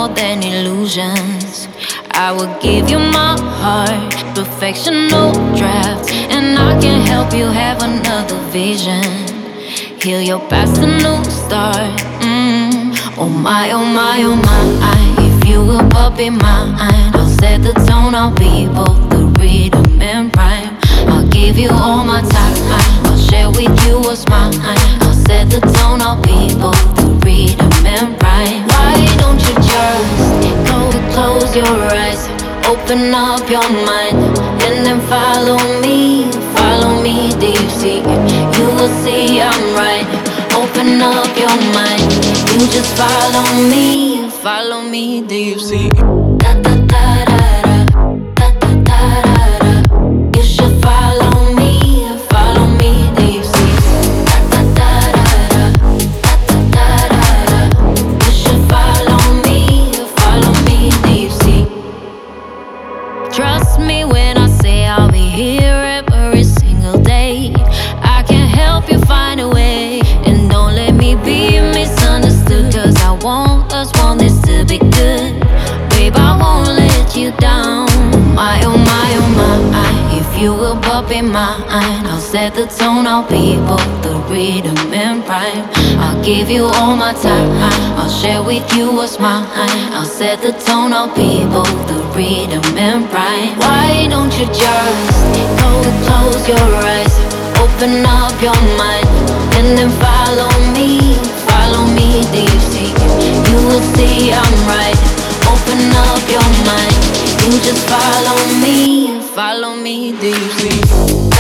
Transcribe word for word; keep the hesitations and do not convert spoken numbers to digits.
more than illusions. I will give you my heart, perfection, no draft, and I can help you have another vision. Heal your past, a new start. Mm. Oh my, oh my, oh my. If you will up in mine, I'll set the tone. I'll be both the rhythm and rhyme. I'll give you all my time. I'll share with you what's mine. I'll set the tone. I'll be both the rhythm and rhyme. Why don't you just go and close your eyes, open up your mind, and then follow me, follow me deep sea. You will see I'm right. Open up your mind. You just follow me, follow me deep sea. Da da da da da, da da da da da. You should follow me, follow me deep sea. Da da da da da, da da da da. You should follow me, follow me deep sea. Trust me when I say I'll be here every single day. I can help you find a way, and don't let me be misunderstood, cause I want us, want this to be good. Babe, I won't let you down. My, oh my, oh my. If you will pop in mine, I'll set the tone. I'll be both the rhythm and rhyme. I'll give you all my time. I'll share with you what's mine. I'll set the tone. I'll be both the rhythm and rhyme. Why don't you just go and close your eyes, open up your mind, and then follow me, follow me deep sea. You will see I'm right. Open up your mind. You just follow me, follow me deep sea.